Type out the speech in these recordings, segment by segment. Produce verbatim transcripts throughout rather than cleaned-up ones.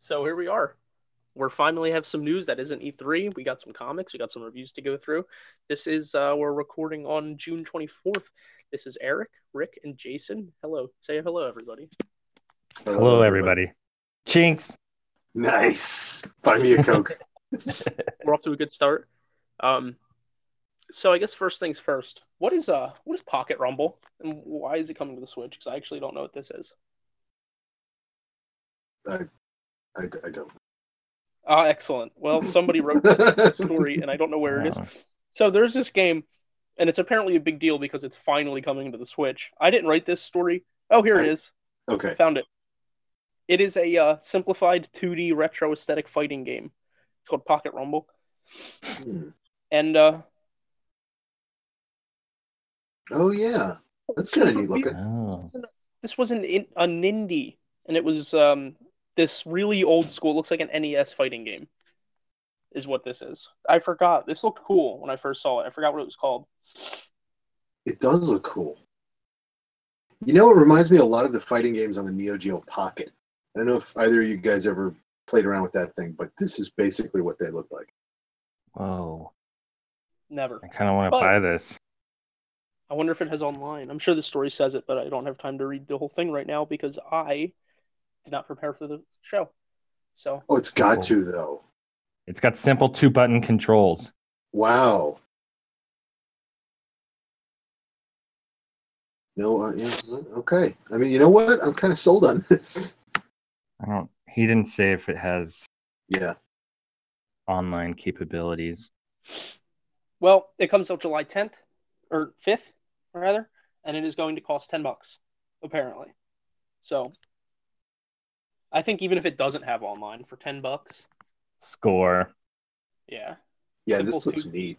So here we are. We're finally have some news that isn't E three. We got some comics, we got some reviews to go through. This is uh we're recording on June twenty-fourth. This is Eric, Rick, and Jason. Hello. Say hello, everybody. Hello, Hello, everybody. everybody. Chinks. Nice. Buy me a Coke. We're off to a good start. Um so I guess first things first. What is uh what is Pocket Rumble and why is it coming to the Switch? Because I actually don't know what this is. I, I, I don't. Ah, excellent. Well, somebody wrote this story and I don't know where it is. Oh. So there's this game, and it's apparently a big deal because it's finally coming to the Switch. I didn't write this story. Oh, here it I- is. Okay. Found it. It is a uh, simplified two D retro aesthetic fighting game. It's called Pocket Rumble, Hmm. and uh, Oh, yeah. That's this kind of was neat re- looking. Oh. this was an in- a Nindy, and it was um this really old school. Looks like an N E S fighting game. Is what this is. I forgot. This looked cool when I first saw it. I forgot what it was called. It does look cool. You know, it reminds me a lot of the fighting games on the Neo Geo Pocket. I don't know if either of you guys ever played around with that thing, but this is basically what they look like. Whoa. Never. I kind of want to But buy this. I wonder if it has online. I'm sure the story says it, but I don't have time to read the whole thing right now because I did not prepare for the show. So Oh, it's got Oh. to, though. It's got simple two-button controls. Wow. No, uh, yeah, okay. I mean, you know what? I'm kind of sold on this. I don't. He didn't say if it has Yeah. online capabilities. well, it comes out July tenth or fifth, rather, and it is going to cost ten bucks, apparently. So I think even if it doesn't have online for ten bucks, Score. yeah. Yeah, Simple this looks two, neat.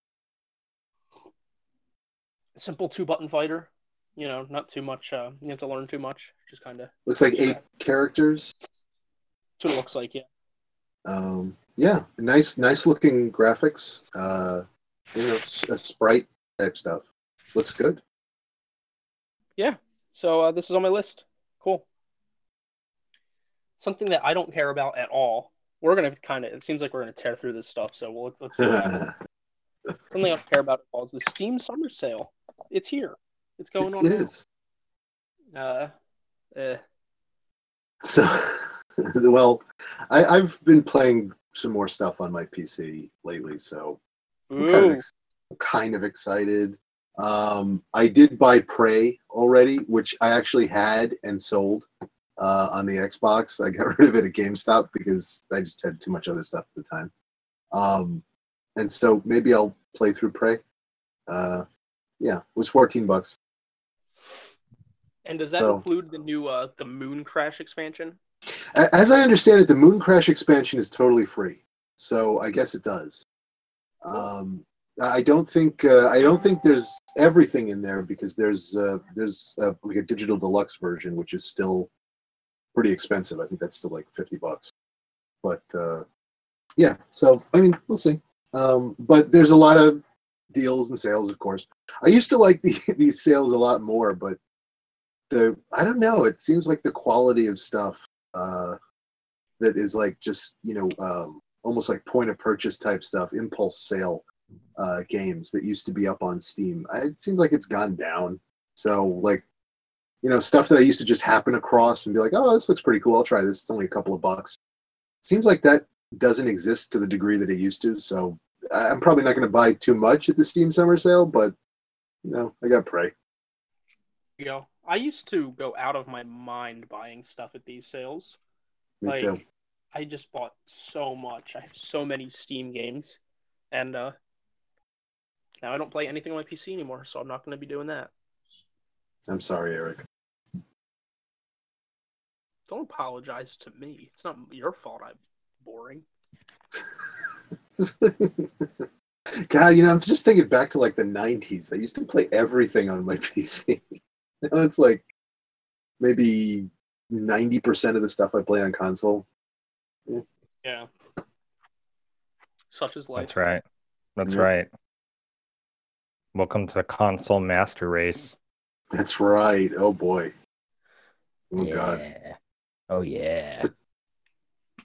simple two button fighter. You know, not too much. Uh, you have to learn too much. Just kind of. Looks like eight characters. That's what it looks like. Yeah. Um, yeah, nice, nice looking graphics. Uh, you know, s- a sprite type stuff. Looks good. Yeah. So uh, this is on my list. Cool. Something that I don't care about at all. We're gonna kind of. It seems like we're gonna tear through this stuff. So well, let's let's see what happens. Something I don't care about at all is the Steam Summer Sale. It's here. It's going It's, on it now. is. Uh, eh. So, well, I, I've been playing some more stuff on my P C lately, so I'm kind of Ooh. ex- kind of excited. Um, I did buy Prey already, which I actually had and sold uh, on the Xbox. I got rid of it at GameStop because I just had too much other stuff at the time. Um, and so maybe I'll play through Prey. Uh, yeah, it was fourteen bucks. And does that So- include the new uh the Moon Crash expansion? A- As I understand it, the Moon Crash expansion is totally free, so I guess it does. Um, I don't think uh, I don't think there's everything in there because there's uh, there's uh, like a digital deluxe version which is still pretty expensive. I think that's still like fifty bucks. But uh, yeah, so I mean we'll see. Um, but there's a lot of deals and sales, of course. I used to like the, these sales a lot more, but the I don't know. It seems like the quality of stuff uh, that is like just you know um, almost like point of purchase type stuff, impulse sale uh, games that used to be up on Steam. I, it seems like it's gone down. So like you know stuff that I used to just happen across and be like, oh, this looks pretty cool. I'll try this. It's only a couple of bucks. Seems like that doesn't exist to the degree that it used to. So I- I'm probably not going to buy too much at the Steam summer sale, but you know I got Prey. You know, I used to go out of my mind buying stuff at these sales. Me Like, too. I just bought so much. I have so many Steam games, and uh, now I don't play anything on my P C anymore, so I'm not going to be doing that. I'm sorry, Eric. Don't apologize to me. It's not your fault I'm boring. God, you know, I'm just thinking back to like the nineties. I used to play everything on my P C. Now it's like maybe ninety percent of the stuff I play on console. Yeah. Such is life. That's right. That's Yeah. right. Welcome to the console master race. That's right. Oh boy. Oh God. Oh yeah.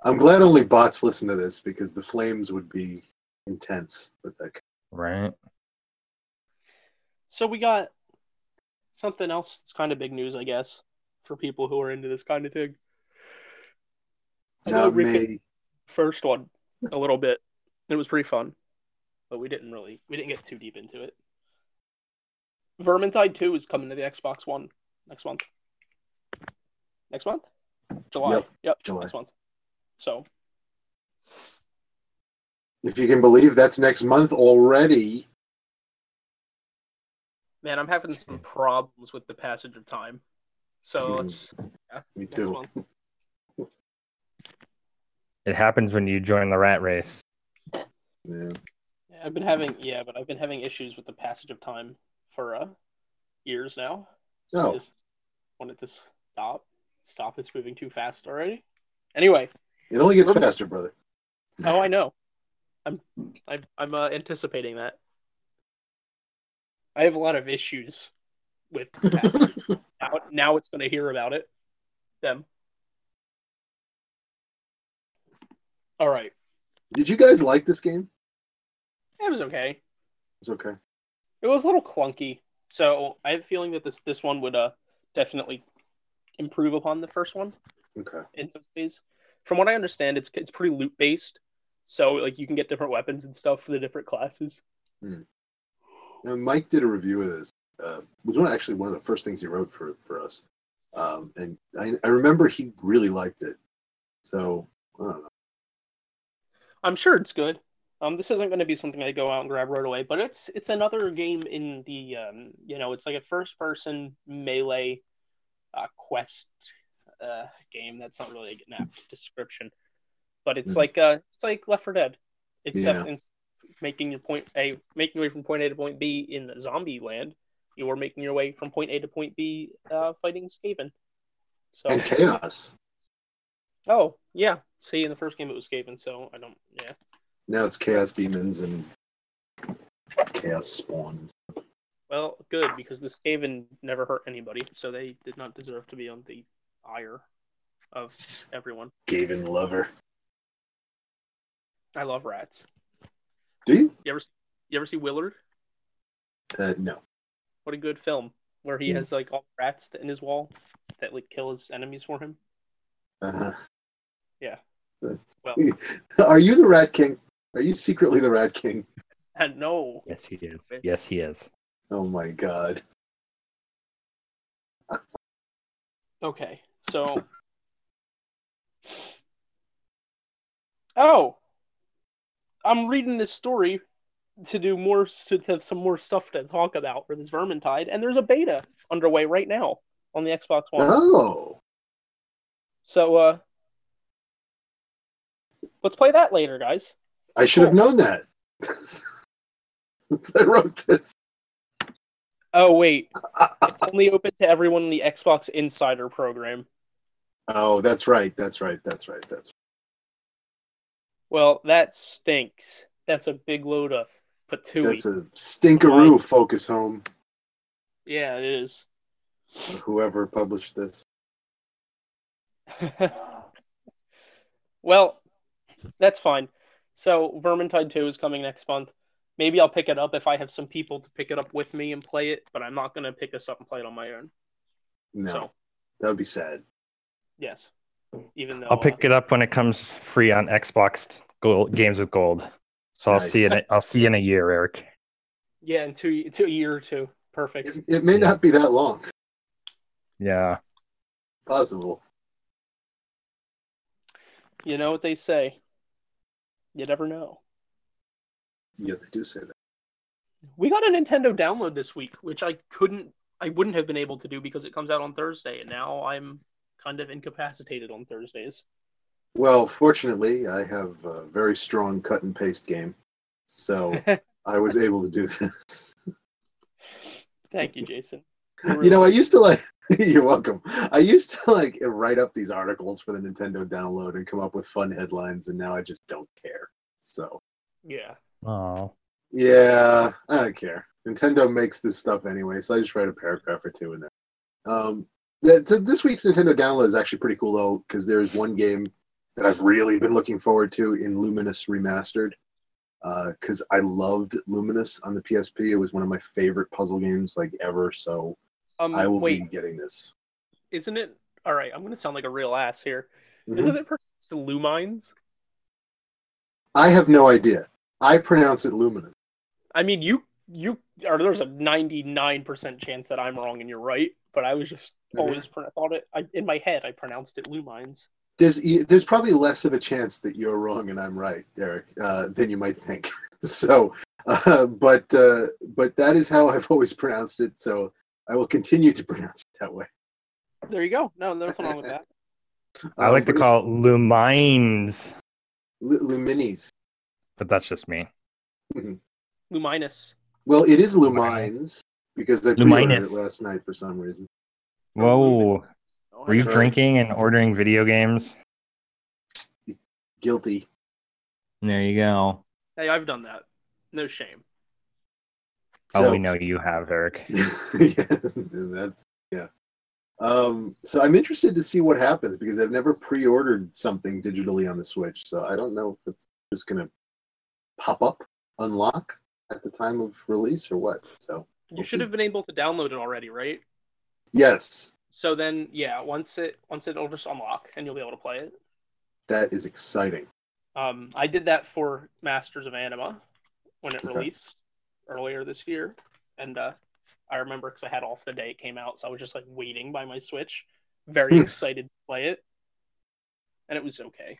I'm glad only bots listen to this because the flames would be intense with that. Right. So we got something else that's kind of big news, I guess, for people who are into this kind of thing. I know Not Rick hit me. the first one a little bit. It was pretty fun, but we didn't really we didn't get too deep into it. Vermintide two is coming to the Xbox One next month. Next month? July. Yep, Yep, July. next month. So, If you can believe that's next month already. man, I'm having some problems with the passage of time. So Mm, let's yeah, Me next too. month. It happens when you join the rat race. Yeah. Yeah, I've been having yeah, but I've been having issues with the passage of time for uh years now. So I Oh, just wanted to stop. Stop, it's moving too fast already. Anyway, it only gets Vermin- faster, brother. oh I know. I'm I'm I'm uh, anticipating that. I have a lot of issues with the passage. now, now it's going to hear about it. Them. All right. Did you guys like this game? It was okay. It's okay. It was a little clunky, so I have a feeling that this this one would uh definitely improve upon the first one Okay. in those ways. From what I understand, it's it's pretty loot based, so like you can get different weapons and stuff for the different classes. Hmm. Now, Mike did a review of this. Uh, it was one actually one of the first things he wrote for for us, um, and I, I remember he really liked it. So I don't know. I'm sure it's good. Um, this isn't going to be something I go out and grab right away, but it's it's another game in the um, you know, it's like a first person melee uh, quest uh, game. That's not really an apt description, but it's Mhm. like uh, it's like Left four Dead, except Yeah. in making your point A, making your way from point A to point B in zombie land. You are making your way from point A to point B, uh, fighting Skaven. So And chaos. oh yeah, see in the first game it was Skaven, so I don't yeah. Now it's chaos demons and chaos spawns. Well, good, because the Skaven never hurt anybody, so they did not deserve to be on the ire of everyone. Skaven lover. I love rats. Do you? You ever you ever see Willard? Uh, no. What a good film where he Hmm. has like all rats in his wall that like kill his enemies for him. Uh-huh. Yeah. Uh, Well, Are you the Rat King? Are you secretly the Rat King? uh, no. Yes, he is. Yes, he is. Oh my god. Okay, so oh, I'm reading this story to do more to have some more stuff to talk about for this Vermintide, and there's a beta underway right now on the Xbox One. Oh. So uh let's play that later, guys. I should have Cool. known that. Since I wrote this. Oh wait, it's only open to everyone in the Xbox Insider program. Oh, that's right. That's right. That's right. That's right. Well, that stinks. That's a big load of patooey. That's a stinkeroo, Focus Home. Yeah, it is. Or whoever published this. Well, that's fine. So, Vermintide two is coming next month. Maybe I'll pick it up if I have some people to pick it up with me and play it, but I'm not going to pick this up and play it on my own. No. So, That would be sad. yes. Even though I'll pick uh, it up when it comes free on Xbox Gold Games with Gold. So I'll Nice. see it. I'll see you in a year, Eric. yeah, in two, two a year or two. Perfect. It, it may Yeah. not be that long. Yeah. Possible. You know what they say. You never know. Yeah, they do say that. We got a Nintendo download this week, which I couldn't, I wouldn't have been able to do because it comes out on Thursday, and now I'm kind of incapacitated on Thursdays. Well, fortunately, I have a very strong cut and paste game, so I was able to do this. Thank you, Jason. You know, I used to like. You're welcome. I used to like write up these articles for the Nintendo download and come up with fun headlines, and now I just don't care. So yeah. Oh. yeah, I don't care. Nintendo makes this stuff anyway, so I just write a paragraph or two in there. Um, the, this week's Nintendo download is actually pretty cool though, because there's one game that I've really been looking forward to in Luminous Remastered. Because uh, I loved Luminous on the P S P. It was one of my favorite puzzle games like ever. So Um, I will wait, be getting this. isn't it? All right, I'm going to sound like a real ass here. Mhm. Isn't it pronounced Lumines? I have no idea. I pronounce it Luminous. I mean, you you or there's a ninety-nine percent chance that I'm wrong and you're right, but I was just Mhm. always I thought it I, in my head I pronounced it Lumines. There's there's probably less of a chance that you're wrong and I'm right, Derek, uh, than you might think. so, uh, but uh, but that is how I've always pronounced it. So I will continue to pronounce it that way. There you go. No, nothing wrong with that. I like Um, to call it Lumines, L- Luminis. but that's just me. Luminous. Well, it is Lumines because I pre-ordered Luminous. it last night for some reason. Whoa. Oh, Were you right. drinking and ordering video games? Guilty. There you go. Hey, I've done that. No shame. Oh, So, we know you have, Eric. yeah, that's yeah. Um, so I'm interested to see what happens because I've never pre-ordered something digitally on the Switch, so I don't know if it's just gonna pop up, unlock at the time of release or what. So You we'll should see. have been able to download it already, right? Yes, So then, yeah, once it once it'll just unlock and you'll be able to play it. that is exciting. Um, I did that for Masters of Anima when it Okay. released earlier this year, and uh, I remember because I had off the day it came out, so I was just like waiting by my Switch, very Hmm. excited to play it, and it was okay.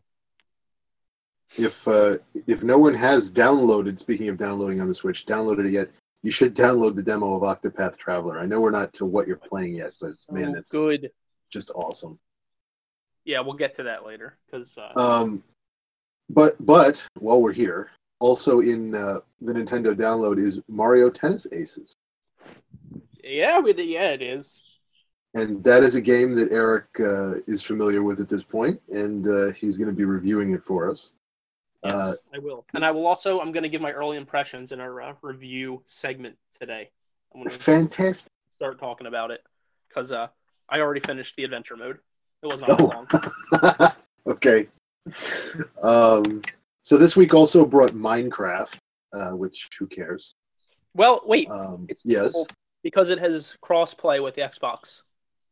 If uh, if no one has downloaded, speaking of downloading on the Switch, downloaded it yet, you should download the demo of Octopath Traveler. I know we're not to what you're playing yet, but so man, it's good. just awesome. Yeah, we'll get to that later because uh, Um, but but while we're here, also in uh, the Nintendo download is Mario Tennis Aces, yeah, we, yeah, it is. and that is a game that Eric uh, is familiar with at this point, and uh, he's going to be reviewing it for us. Yes, Uh, I will, and I will also. I'm going to give my early impressions in our uh, review segment today. I'm going to fantastic. start talking about it because uh, I already finished the adventure mode. It was not that long. Oh. Okay. Um, so this week also brought Minecraft, uh, which who cares? Well, wait, Um, it's yes. cool because it has cross-play with the Xbox.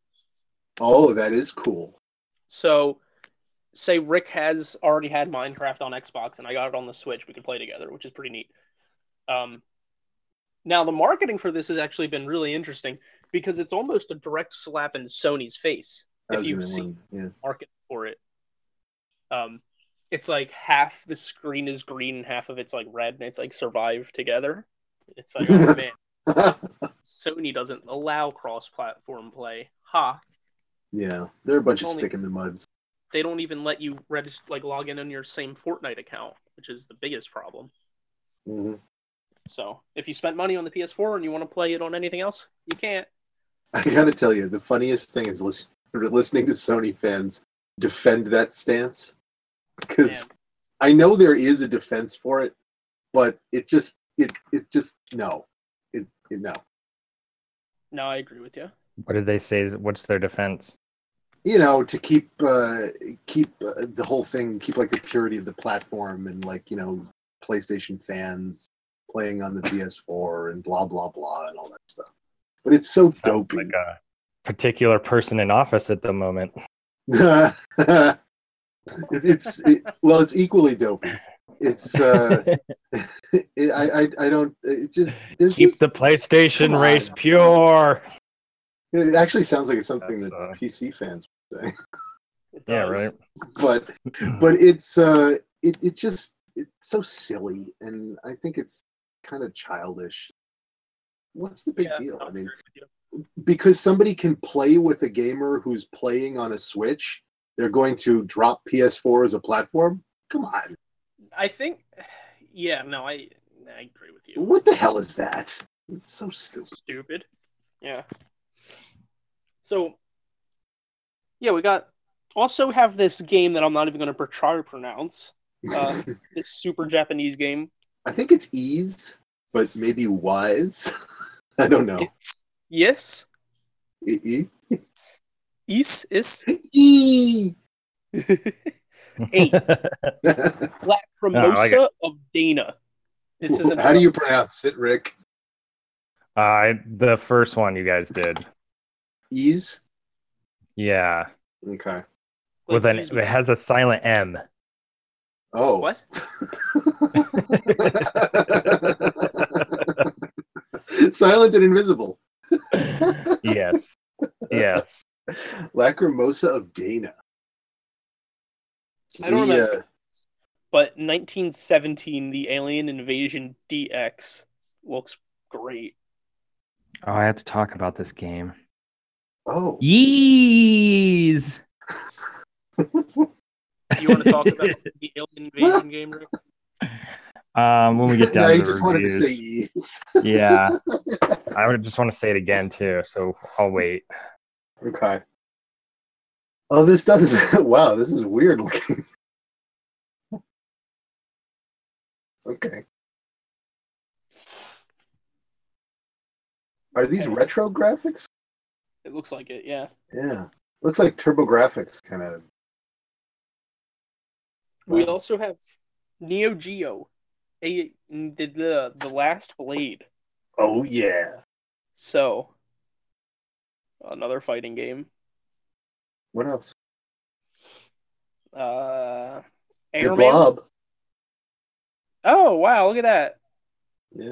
Oh, that is cool. So, say Rick has already had Minecraft on Xbox and I got it on the Switch, we could play together, which is pretty neat. Um, now, the marketing for this has actually been really interesting because it's almost a direct slap in Sony's face I if was you gonna see wonder, yeah. the market for it. Um, it's like half the screen is green and half of it's like red, and it's like survive together. It's like, oh man, Sony doesn't allow cross-platform play. Ha! Yeah, they're a bunch of Only- stick in the muds. They don't even let you register, like log in on your same Fortnite account, which is the biggest problem. hmm So if you spent money on the P S four and you want to play it on anything else, you can't. I gotta tell you, the funniest thing is listen, listening to Sony fans defend that stance because Man. I know there is a defense for it, but it just it it just no, it, it no. No, I agree with you. What did they say? What's their defense? You know, to keep uh, keep uh, the whole thing, keep like the purity of the platform, and like you know, PlayStation fans playing on the P S four and blah blah blah and all that stuff. But it's so Sounds dopey. like a particular person in office at the moment. it, it's it, well, it's equally dopey. It's uh, it, I, I I don't it just there's Keep just the PlayStation come race on. pure. It actually sounds like it's something That's, that uh, P C fans would say. It Yeah, does. right. but but it's uh it, it just it's so silly and I think it's kind of childish. What's the big Yeah, deal? I I mean, agree with you. because somebody can play with a gamer who's playing on a Switch, they're going to drop P S four as a platform? Come on. I think, yeah, no, I I agree with you. What the hell is that? It's so stupid. Stupid. Yeah. So, yeah, we got also have this game that I'm not even going to try to pronounce. Uh, this super Japanese game. I think it's ease, but maybe wise. I don't know. It's, yes. E- e- Is is. E- Eight. No, I like it. Lacrimosa of Dana. This isn't. How do you pronounce it, Rick? Uh, the first one you guys did. Ease? Yeah. Okay. like With an these- it has a silent M. Oh. What? Silent and invisible. Yes. Yes. Lacrimosa of Dana. I don't We, remember. uh, But nineteen seventeen, the Alien Invasion D X looks great. Oh, I have to talk about this game. oh. Yeez. You want to talk about the Alien Invasion game, Rick? Um, when we get down now to you the just wanted to reviews. say ease. Yeah, I would just want to say it again too. So I'll wait. Okay. Oh, this doesn't. Wow, this is weird looking. Okay. Are these retro graphics? It looks like it, yeah. Yeah. Looks like TurboGrafx kind of. We Wow. also have Neo Geo, a the the, the Last Blade. Oh yeah. So another fighting game. What else? Uh, The Airman. Blob. Oh wow! Look at that. Yeah.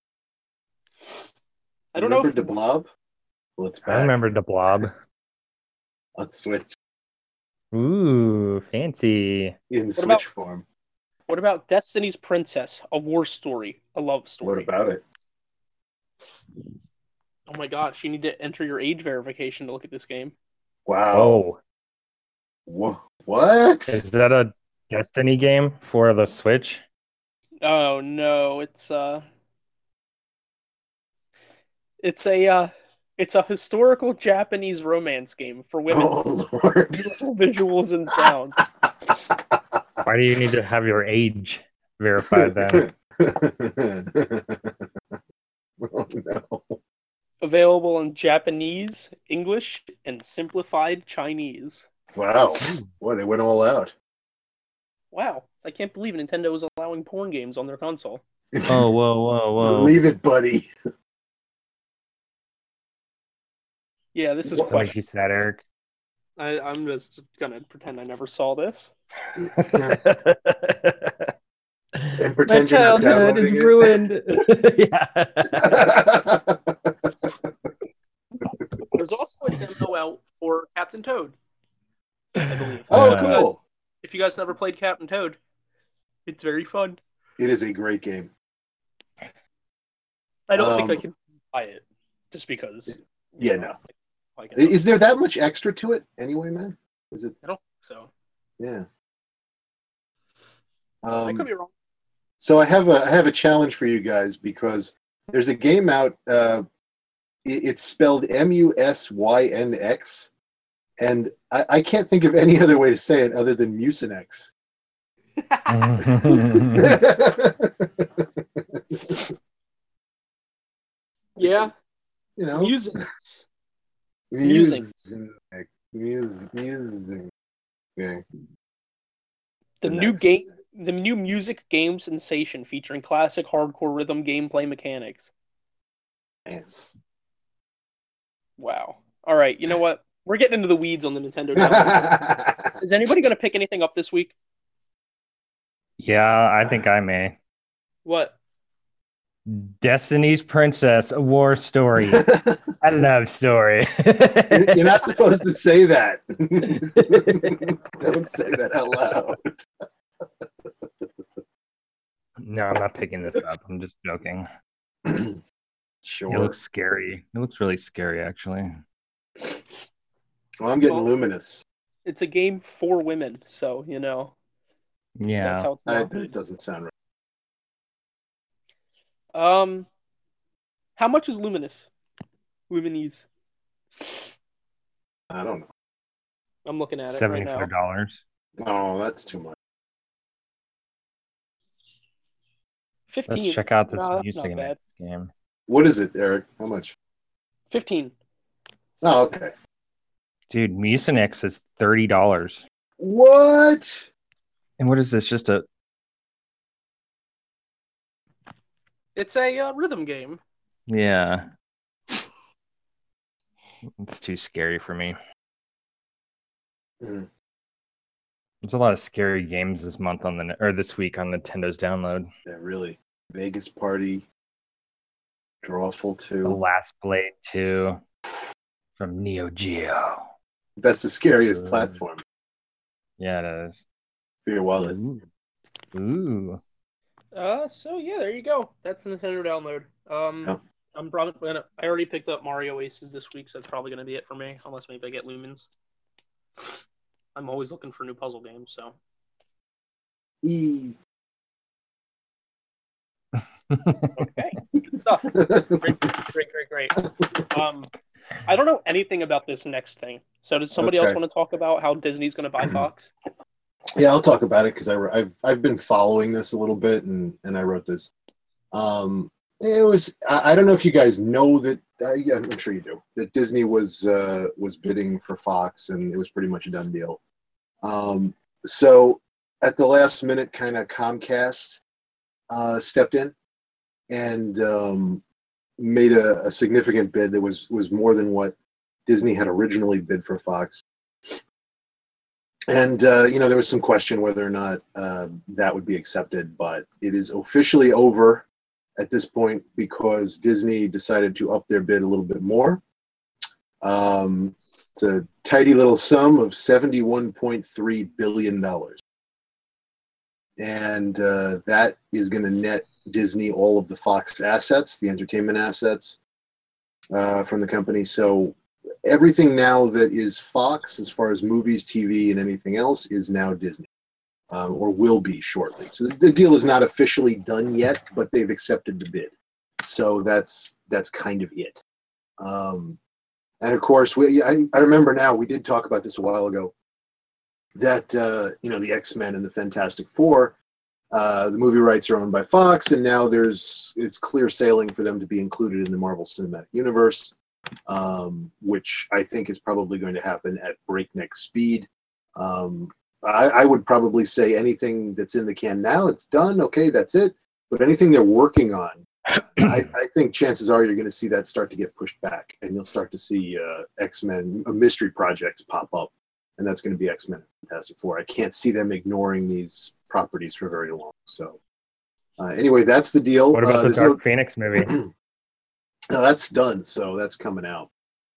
I don't know Remember if the Blob? Well, it's I back remember the Blob. on Switch Ooh, fancy. in What Switch about- form. What about Destiny's Princess? A war story, a love story. What about it? Oh my gosh! You need to enter your age verification to look at this game. Wow. Oh, Wha- What? is that a Destiny game for the Switch? Oh no! It's uh, it's a uh, it's a historical Japanese romance game for women. Oh Lord. Beautiful visuals and sound. Why do you need to have your age verified then? Oh no. Available in Japanese, English, and simplified Chinese. Wow. Boy, they went all out. Wow! I can't believe Nintendo is allowing porn games on their console. Oh, whoa, whoa, whoa. Leave it, buddy. Yeah, this is What? That makes you question. sad, Eric. I, I'm just gonna pretend I never saw this. Yes. And My pretend you're not childhood is downloading it. ruined. Yeah. There's also a demo out for Captain Toad, I believe. Oh, Uh, cool. If you guys never played Captain Toad, it's very fun. It is a great game. I don't think I Um, can buy it just because. you Yeah, know, no. Like, it Is there that much extra to it anyway, man? Is it? I don't think so. Yeah. I could Um, be wrong. so I have a I have a challenge for you guys because there's a game out. Uh, it- it's spelled M U S Y N X, and I, I can't think of any other way to say it other than Mucinex. Yeah, You know, musings. Music. Musings. Music. Music. Okay. The So new next. game, the new music game sensation featuring classic hardcore rhythm gameplay mechanics. Man. Wow. All right, you know what? We're getting into the weeds on the Nintendo downloads. Is anybody going to pick anything up this week? Yeah, I think I may. What? Destiny's Princess, a war story, a love story. You're you're not supposed to say that. Don't say that out loud. No, I'm not picking this up. I'm just joking. Sure. It looks scary. It looks really scary, actually. Well, I'm getting Well, luminous. It's a game for women, so you know that's Yeah. how it's I, marketed. it doesn't sound right. Um, how much is Luminous? Luminese. I don't know. I'm looking at it right seventy-five now. dollars. Oh, that's too much. Fifteen. Let's check out this No, that's music not bad. game. What is it, Eric? How much? Fifteen. Oh, okay. Dude, Mucinex is thirty dollars. What? And what is this? Just a It's a uh, rhythm game. yeah. It's too scary for me. Mm. There's a lot of scary games this month on the or this week on Nintendo's download. Yeah, really. Vegas Party, Drawful The two. Last Blade two from Neo Geo. That's the scariest Ooh. platform Yeah, it is. for your wallet. Ooh. Ooh. Uh, so yeah, there you go. That's the Nintendo download. Um, Yeah. I'm probably gonna. I already picked up Mario Aces this week, so that's probably gonna be it for me, unless maybe I get Lumens. I'm always looking for new puzzle games, so. E- Okay, good stuff. Great, great, great, great. Um, I don't know anything about this next thing. So does somebody else Okay. want to talk about how Disney's going to buy Fox? Yeah, I'll talk about it because I've I've been following this a little bit, and and I wrote this. Um, it was I, I don't know if you guys know that. Uh, yeah, I'm sure you do that Disney was uh, was bidding for Fox, and it was pretty much a done deal. Um, so at the last minute, kind of Comcast uh, stepped in and um, made a, a significant bid that was was more than what Disney had originally bid for Fox. And uh, you know, there was some question whether or not uh, that would be accepted, but it is officially over at this point because Disney decided to up their bid a little bit more. Um, it's a tidy little sum of seventy-one point three billion dollars. And uh, that is going to net Disney all of the Fox assets, the entertainment assets uh, from the company. So everything now that is Fox, as far as movies, T V, and anything else, is now Disney, um, or will be shortly. So the deal is not officially done yet, but they've accepted the bid. So that's that's kind of it. Um, and of course, we I, I remember now we did talk about this a while ago. That uh, you know the X-Men and the Fantastic Four, uh, the movie rights are owned by Fox, and now there's it's clear sailing for them to be included in the Marvel Cinematic Universe. Um, which I think is probably going to happen at breakneck speed. Um, I, I would probably say anything that's in the can now, it's done. Okay, that's it. But anything they're working on, I, I think chances are you're going to see that start to get pushed back, and you'll start to see uh, X-Men uh, mystery projects pop up, and that's going to be X-Men and Fantastic Four. I can't see them ignoring these properties for very long. So uh, anyway, that's the deal. What about uh, the there's Dark no- Phoenix movie? No, that's done, so that's coming out.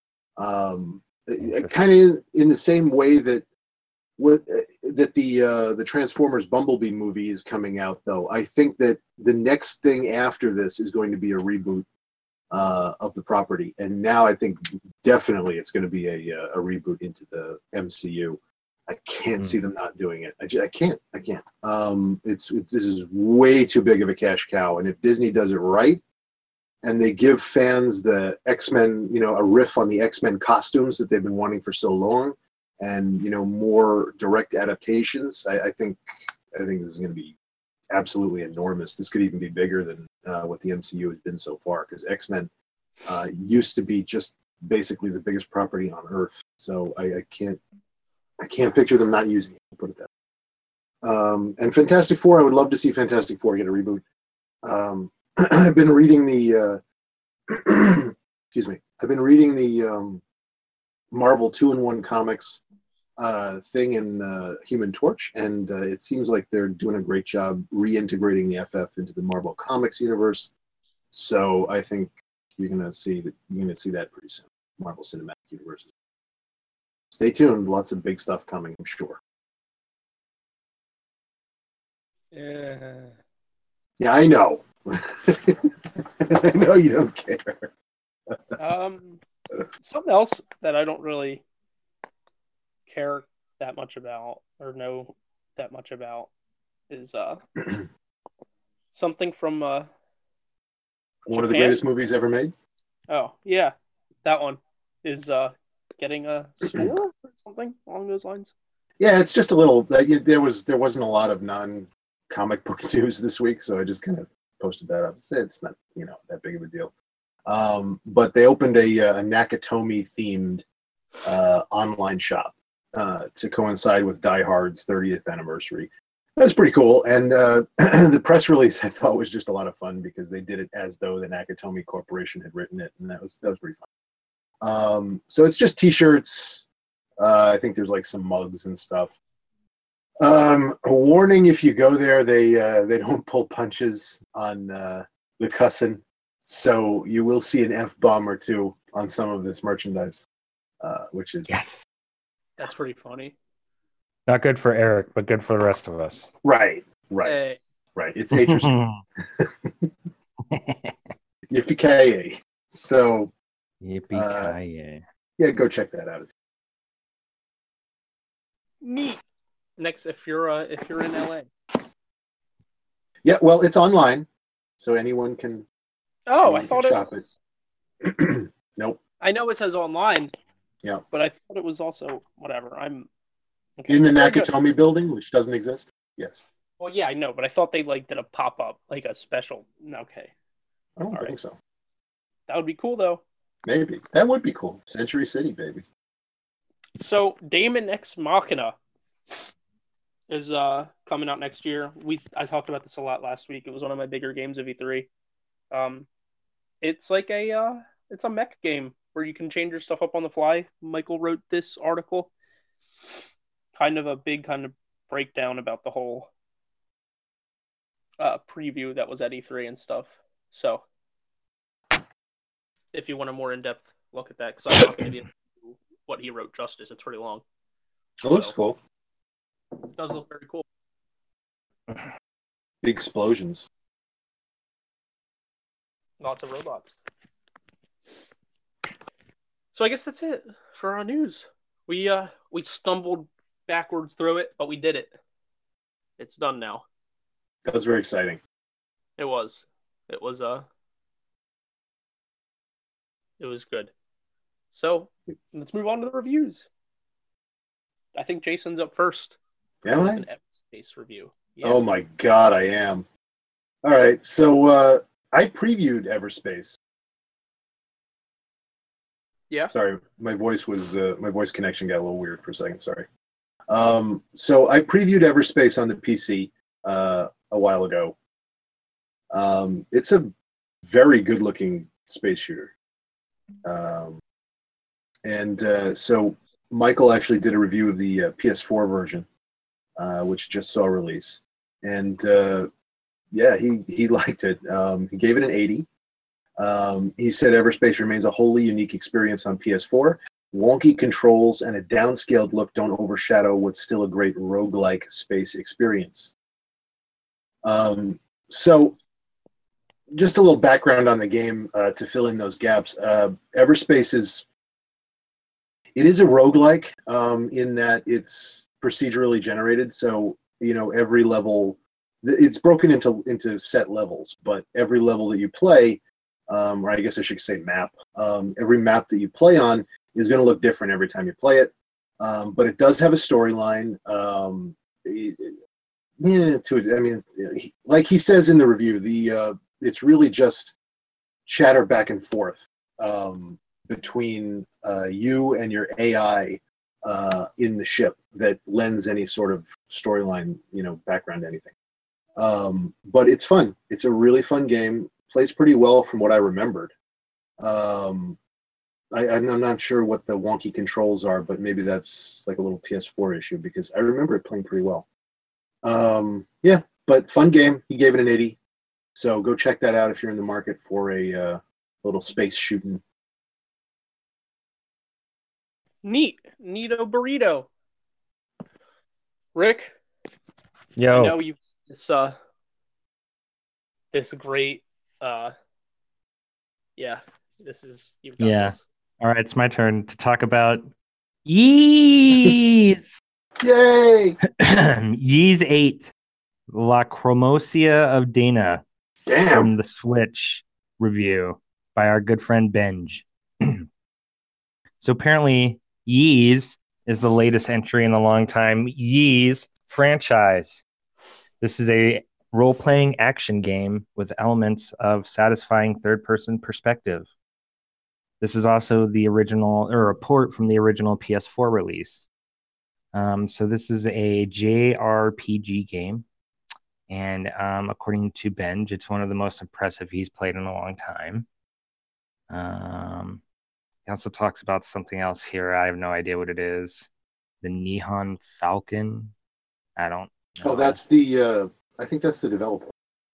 Um, kind of in, in the same way that what that the uh, the Transformers Bumblebee movie is coming out, though. I think that the next thing after this is going to be a reboot uh, of the property, and now I think definitely it's going to be a a reboot into the M C U. I can't mm. see them not doing it. I, just, I can't. I can't. Um, it's, it's this is way too big of a cash cow, and if Disney does it right, and they give fans the X-Men, you know, a riff on the X-Men costumes that they've been wanting for so long, and you know, more direct adaptations. I, I think, I think this is going to be absolutely enormous. This could even be bigger than uh, what the M C U has been so far, because X-Men uh, used to be just basically the biggest property on Earth. So I, I can't, I can't picture them not using it. Put it that way. Um, and Fantastic Four, I would love to see Fantastic Four get a reboot. Um, I've been reading the uh, excuse me. I've been reading the um, Marvel two in one comics uh, thing in uh, Human Torch, and uh, it seems like they're doing a great job reintegrating the F F into the Marvel Comics universe. So I think you're gonna see that you're gonna see that pretty soon. Marvel Cinematic Universe. Stay tuned. Lots of big stuff coming, I'm sure. Yeah. Yeah, I know. I know you don't care. um, something else that I don't really care that much about or know that much about is uh something from uh one of the Japan? greatest movies ever made. Oh yeah, that one is uh getting a store or something along those lines. Yeah, it's just a little. There was there wasn't a lot of non-comic book news this week, so I just kind of posted that up. It's, it's not you know that big of a deal. Um, but they opened a, a Nakatomi themed uh, online shop uh, to coincide with Die Hard's thirtieth anniversary. That's pretty cool. And uh, the press release I thought was just a lot of fun because they did it as though the Nakatomi Corporation had written it, and that was that was pretty fun. Um, so it's just T-shirts. Uh, I think there's like some mugs and stuff. Um, a warning: if you go there, they uh, they don't pull punches on uh, the cussing, so you will see an F bomb or two on some of this merchandise, uh, which is Yes. That's pretty funny. Not good for Eric, but good for the rest of us. right, right, Hey, right. It's Nature's Yippee-ki-yay. So Yippee-ki-yay. yeah, go check that out. neat. Next, if you're uh, if you're in L A. Yeah, well, it's online, so anyone can. Oh, I anyone thought can it shop was. it. Nope. I know it says online. Yeah. But I thought it was also whatever. I'm okay. In the Very good. Nakatomi building, which doesn't exist. Yes. Well, yeah, I know, but I thought they like did a pop up, like a special. Okay, I don't All think right. so. that would be cool though. Maybe that would be cool. Century City, baby. So, Damon Ex Machina is uh coming out next year. We I talked about this a lot last week. It was one of my bigger games of E three. Um, it's like a uh, it's a mech game where you can change your stuff up on the fly. Michael wrote this article, kind of a big kind of breakdown about the whole uh preview that was at E three and stuff. So, if you want a more in depth look at that, because I'm not going to be able to do what he wrote justice. It's pretty long. It looks So, cool. It does look very cool. Big explosions. Lots of robots. So I guess that's it for our news. We uh we stumbled backwards through it, but we did it. It's done now. That was very exciting. It was. It was uh it was good. So let's move on to the reviews. I think Jason's up first. Am With I? an Everspace review. Yeah. Oh my god, I am. All right, so uh, I previewed Everspace. Yeah. Sorry, my voice was uh, my voice connection got a little weird for a second. Sorry. Um, so I previewed Everspace on the P C uh, a while ago. Um, it's a very good-looking space shooter, um, and uh, so Michael actually did a review of the uh, P S four version, uh, which just saw release, and uh, yeah, he he liked it. Um, he gave it an eighty. Um, he said Everspace remains a wholly unique experience on P S four. Wonky controls and a downscaled look don't overshadow what's still a great roguelike space experience. Um, so, just a little background on the game uh, to fill in those gaps. Uh, Everspace is it is a roguelike um, in that it's procedurally generated. So you know every level, it's broken into into set levels, but every level that you play. Um, or I guess I should say map. Um, every map that you play on is going to look different every time you play it. Um, but it does have a storyline. Um, it, yeah, to it. I mean, he, like he says in the review, the uh, it's really just chatter back and forth um, between uh, you and your A I uh, in the ship that lends any sort of storyline, you know, background to anything. Um, but it's fun. It's a really fun game. Plays pretty well from what I remembered. Um, I, I'm not sure what the wonky controls are, but maybe that's like a little P S four issue because I remember it playing pretty well. Um, yeah, but fun game. He gave it an eighty. So go check that out if you're in the market for a uh, little space shooting. Neat. Neato burrito. Rick, Yo. I know you this uh this great uh yeah, this is you've got Yeah. this. All right, it's my turn to talk about Yeez. Yay! Yeez eight, La Chromosia of Dana Damn. from the Switch review by our good friend Benj. So apparently, Yeez is the latest entry in the long time Yeez franchise. This is a role-playing action game with elements of satisfying third-person perspective. This is also the original, or a port from the original P S four release. Um, so this is a J R P G game, and um, according to Benj, it's one of the most impressive he's played in a long time. Um, he also talks about something else here. I have no idea what it is. The Nihon Falcon. I don't Oh, know. that's the. Uh, I think that's the developer,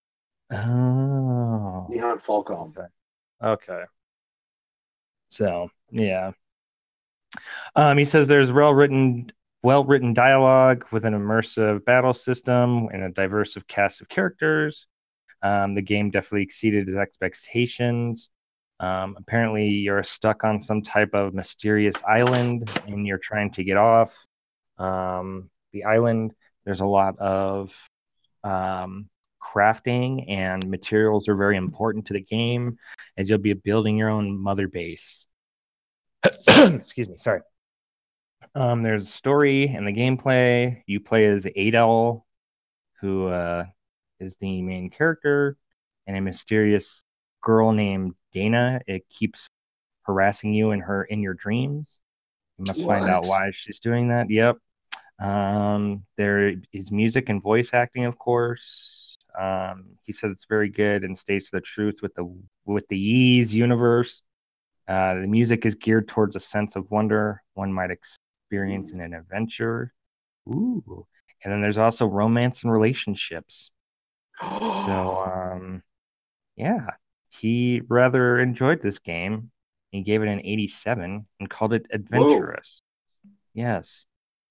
Oh. Nihon Falcom. Okay. Okay. So yeah. Um, he says there's well-written, well-written dialogue with an immersive battle system and a diverse cast of characters. Um, the game definitely exceeded his expectations. Um, apparently, you're stuck on some type of mysterious island and you're trying to get off. Um, the island, there's a lot of um, crafting, and materials are very important to the game as you'll be building your own mother base. Excuse me, sorry. Um, there's a story and the gameplay. You play as Adel, who uh, is the main character, and a mysterious girl named Dana. It keeps harassing you in her in your dreams. You must find out What? why she's doing that. Yep. Um, there is music and voice acting, of course. Um, he said it's very good and states the truth with the with the Yeez universe. Uh, the music is geared towards a sense of wonder one might experience in an adventure. Ooh. And then there's also romance and relationships. So, um, yeah, he rather enjoyed this game. He gave it an eighty-seven and called it Whoa. adventurous. Yes.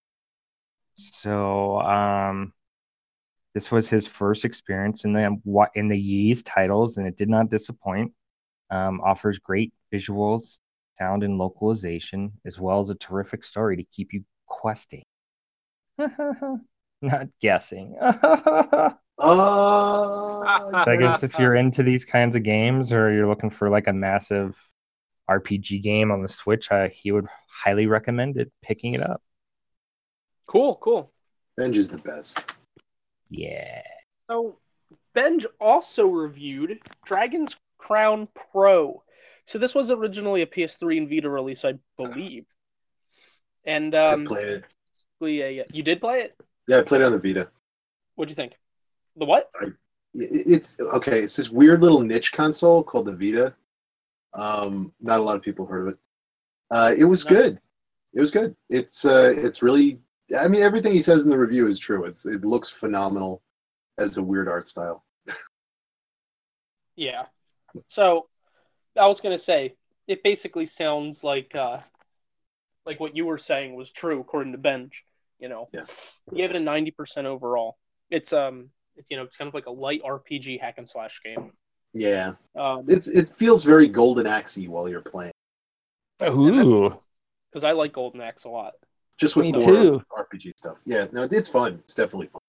So, um, this was his first experience in the in the Yeez titles, and it did not disappoint. Um, offers great visuals, sound, and localization, as well as a terrific story to keep you questing. Not guessing. So Uh, I guess if you're into these kinds of games or you're looking for like a massive R P G game on the Switch, I, he would highly recommend it, picking it up. Cool, cool. Benj is the best. Yeah. So Benj also reviewed Dragon's Crown Pro. So this was originally a P S three and Vita release, I believe. And I um, played it. basically a- you did play it? Yeah, I played it on the Vita. What'd you think? The what? I, it- it's okay. It's this weird little niche console called the Vita. Um, not a lot of people heard of it. Uh, it was No. good. It was good. It's uh, it's really. I mean, everything he says in the review is true. It's it looks phenomenal as a weird art style. Yeah. So I was gonna say it basically sounds like uh, like what you were saying was true according to Benj. You know, Yeah. he gave it a ninety percent overall. It's um, it's you know, it's kind of like a light R P G hack and slash game. Yeah, Um, it's it feels very Golden Axe-y while you're playing, Ooh, because I like Golden Axe a lot. just with me more too. R P G stuff. Yeah, no, it's fun. It's definitely fun.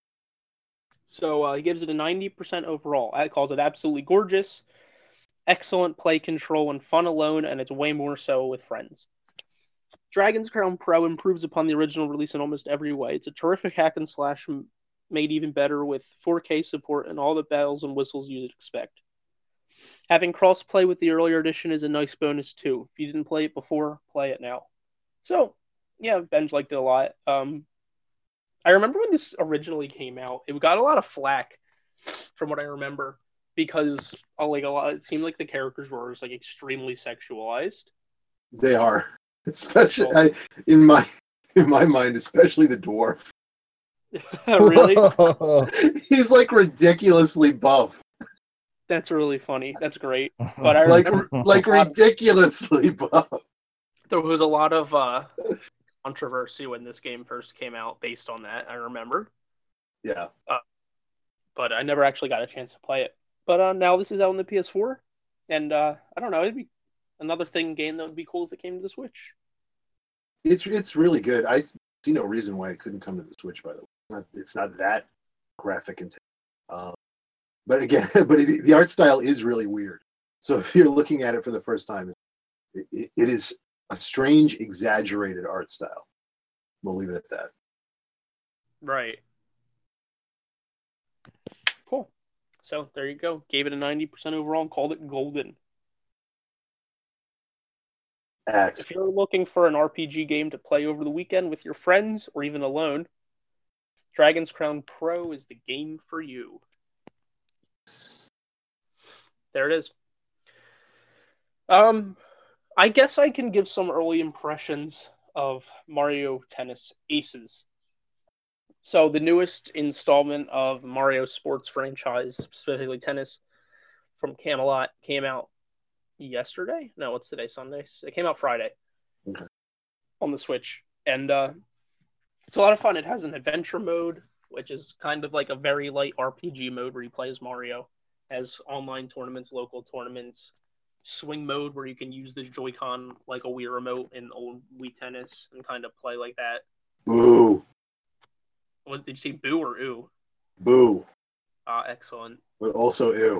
So uh, he gives it a ninety percent overall. I calls it absolutely gorgeous, excellent play control and fun alone, and it's way more so with friends. Dragon's Crown Pro improves upon the original release in almost every way. It's a terrific hack and slash made even better with four K support and all the bells and whistles you'd expect. Having cross-play with the earlier edition is a nice bonus too. If you didn't play it before, play it now. So, yeah, Benj liked it a lot. Um, I remember when this originally came out, it got a lot of flack from what I remember because uh, like a lot, it seemed like the characters were just, like extremely sexualized. They are, especially So- I, in my in my mind, especially the dwarf. Really? He's like ridiculously buff, That's really funny. That's great. But I like remember like ridiculously buff. there was a lot of uh, controversy when this game first came out based on that. I remember, Yeah, but I never actually got a chance to play it. But uh, now this is out on the P S four, and uh, I don't know. It'd be another thing game that would be cool if it came to the Switch. it's it's really good. I see no reason why it couldn't come to the Switch. By the way, it's not, it's not that graphic intense. Um, but again, but it, the art style is really weird. So if you're looking at it for the first time, it, it, it is a strange, exaggerated art style. We'll leave it at that. Right. Cool. So there you go. Gave it a ninety percent overall and called it golden. X. If you're looking for an R P G game to play over the weekend with your friends or even alone, Dragon's Crown Pro is the game for you. There it is. Um, I guess I can give some early impressions of Mario Tennis Aces. So the newest installment of Mario Sports franchise, specifically tennis, from Camelot, came out yesterday. No, what's today? Sunday. It came out Friday Okay. on the Switch, and uh, it's a lot of fun. It has an adventure mode, which is kind of like a very light R P G mode where you play as Mario. It has online tournaments, local tournaments, swing mode where you can use the Joy-Con like a Wii remote in old Wii Tennis and kind of play like that. Boo. What did you say? Boo or ooh? Boo. Ah, excellent. But also ew.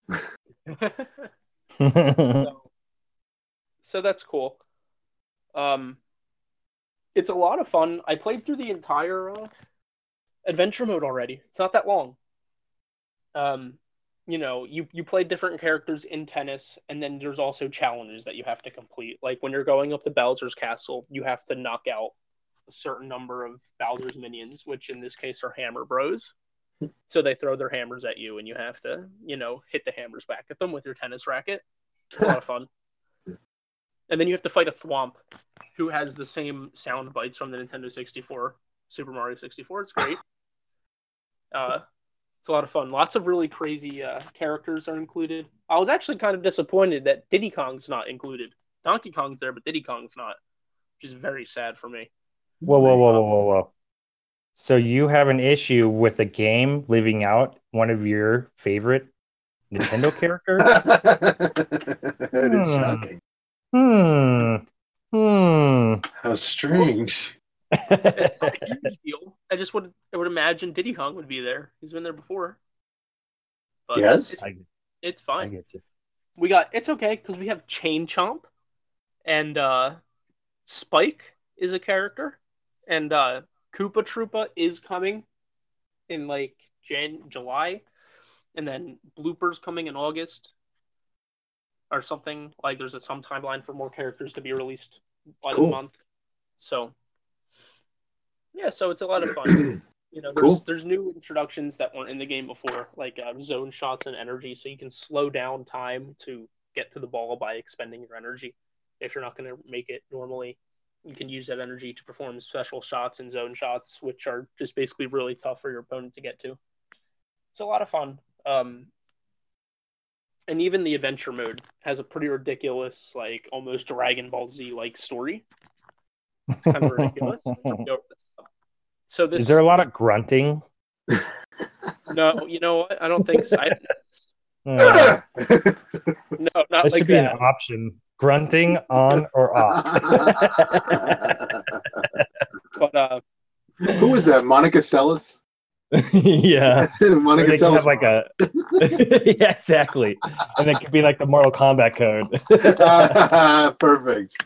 so, so that's cool. Um, it's a lot of fun. I played through the entire uh, adventure mode already. It's not that long. Um, you know, you you play different characters in tennis, and then there's also challenges that you have to complete. Like when you're going up to Bowser's castle, you have to knock out a certain number of Bowser's minions, which in this case are Hammer Bros. So they throw their hammers at you, and you have to, you know, hit the hammers back at them with your tennis racket. It's a lot of fun. And then you have to fight a Thwomp, who has the same sound bites from the Nintendo sixty-four, Super Mario sixty-four. It's great. Uh, it's a lot of fun. Lots of really crazy uh, characters are included. I was actually kind of disappointed that Diddy Kong's not included. Donkey Kong's there, but Diddy Kong's not, which is very sad for me. Whoa, whoa, whoa, whoa, whoa, whoa. So you have an issue with a game leaving out one of your favorite Nintendo characters? It is shocking. Hmm. Hmm. How strange. It's not a huge deal. I just would I would imagine Diddy Kong would be there. He's been there before. But Yes? It's, I, it's I fine. get you. We got it's okay because we have Chain Chomp and uh, Spike is a character, and uh, Koopa Troopa is coming in like Jan July, and then Bloopers coming in August or something. Like there's a, some timeline for more characters to be released by Cool. the month. So yeah, so it's a lot of fun. You know, there's Cool. there's new introductions that weren't in the game before, like uh, zone shots and energy, so you can slow down time to get to the ball by expending your energy. If you're not going to make it normally, you can use that energy to perform special shots and zone shots, which are just basically really tough for your opponent to get to. It's a lot of fun. Um, and even the adventure mode has a pretty ridiculous, like almost Dragon Ball Z like story. It's kind of ridiculous. So this Is there a lot of grunting? No, you know what? I don't think so. I haven't noticed. Uh, No, not that like should be that. an option. Grunting on or off. But uh, Who was that? Monica Seles? Yeah. Or Monica they could Seles. have like a yeah, exactly. And it could be like the Mortal Kombat code. Perfect.